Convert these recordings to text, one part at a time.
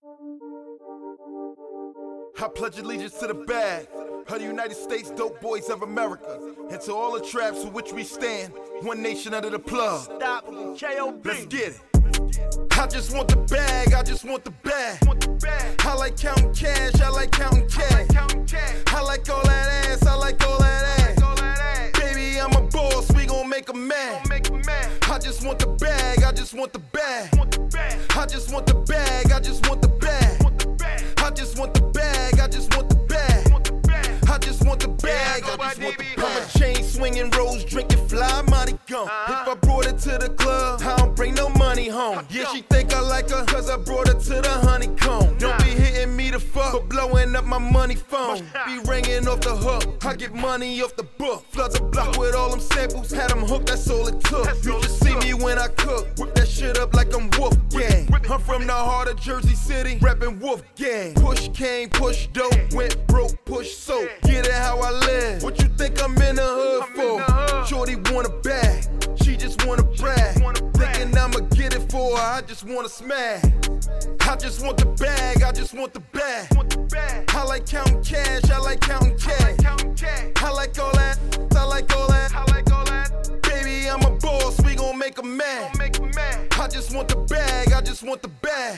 I pledge allegiance to the bag of the United States dope boys of America, and to all the traps for which we stand, one nation under the plug. Stop, K.O.B. Let's get it. I just want the bag, I just want the bag. I like counting cash, I like counting cash. I like all that ass, I like all that ass. Baby, I'm a boss, we gon' make 'em mad. I just want the bag, I just want the bag. I just want the bag, I just want the bag. I just want the bag, I just want the bag. I just want the bag, I just want the bag. I'm a chain swinging, rose drinking, fly money gone. If I brought it to the club, I don't bring no money home. Yeah, she think I like her, cause I brought her to the honeycomb. Don't be hitting me to fuck, but blowing up my money phone. Be ringing off the hook, I get money off the book. Floods a block with all them samples, had them hooked, that's all it took. You just see me when I cook, whip that shit up like I'm Wolf Gang. I'm from the heart of Jersey City, reppin' Wolf Gang. Push came, push dope, went broke, push soap. Get it how I live, what you think I'm in the hood for? Shorty want a bag, she just wanna brag. Thinking I'ma get it for her, I just wanna smash. I just want the bag, I just want the bag. I like counting cash, I like counting cash. I like all that, I like all that. Baby, I'm a boss, we gon' make 'em mad. I just want the bag, I just want the bag.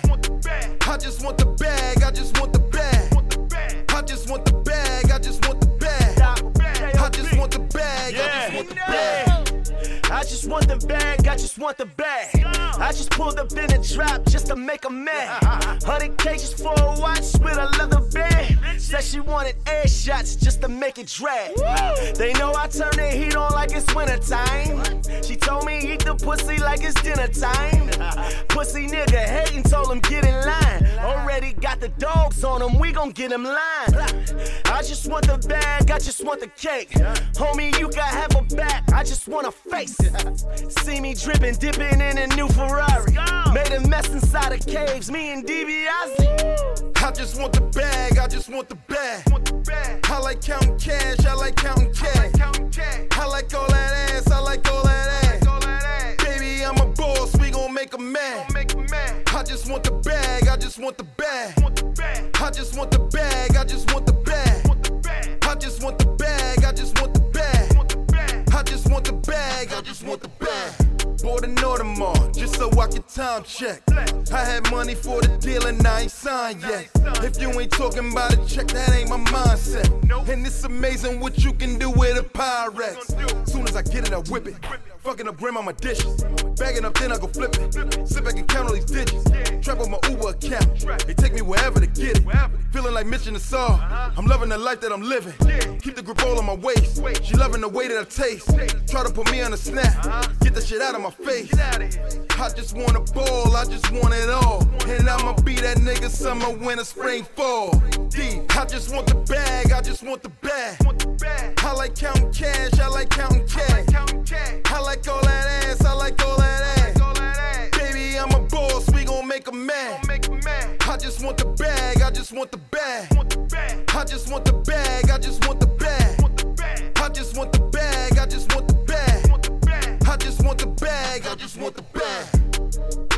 I just want the bag, I just want the bag. I just want the bag, I just want the bag. I just want the bag, I just want the bag. I just want the bag, I just want the bag. I just pulled up in a trap just to make 'em mad. 100 cages for a watch with a leather bag. Said she wanted air shots just to make it drag. They know I turn the heat on like it's winter time. She told me eat the pussy like it's dinner time. Pussy nigga hating, told him get in line. Already got the dogs on him, we gon' get him line. I just want the bag, I just want the cake. Homie, you can have a back, I just want a face. See me dripping, dipping in a new Ferrari. Made a mess inside of caves, me and DiBiase. I just want the bag, I just want the bag. I like counting cash, I like counting cash. I like all that ass, I like all that ass. Baby, I'm a boss, we gon' make 'em mad. I just want the bag, I just want the bag. I just want the bag, I just want the bag. I just want the bag, I just want the bag. I just want the bag, I just want the bag. Bought an Audemars just so I can time check. I had money for the deal and I ain't signed yet. If you ain't talking about a check, that ain't my mindset. And it's amazing what you can do with a Pyrex. Soon as I get it, I whip it. Fucking up grandmama dishes. Bagging up, then I go flip it. Sit back and count all these digits. Trap on my Uber account. They take me wherever to get it. Feeling like Mission to Saw. I'm loving the life that I'm living. Keep the grip all on my waist. She loving the way that I taste. Try to put me on a snap. Get the shit out of my face. I just want a ball, I just want it all. And I'ma be that nigga summer, winter, spring, fall. Deep. I just want the bag, I just want the bag. I like counting cash, I like counting cash. I like all that ass, I like all that ass. Baby, I'm a boss, we gon' make 'em mad. I just want the bag, I just want the bag. I just want the bag, I just want the bag. I just want the bag, I just want the bag. I just want the bag, I just want the bag.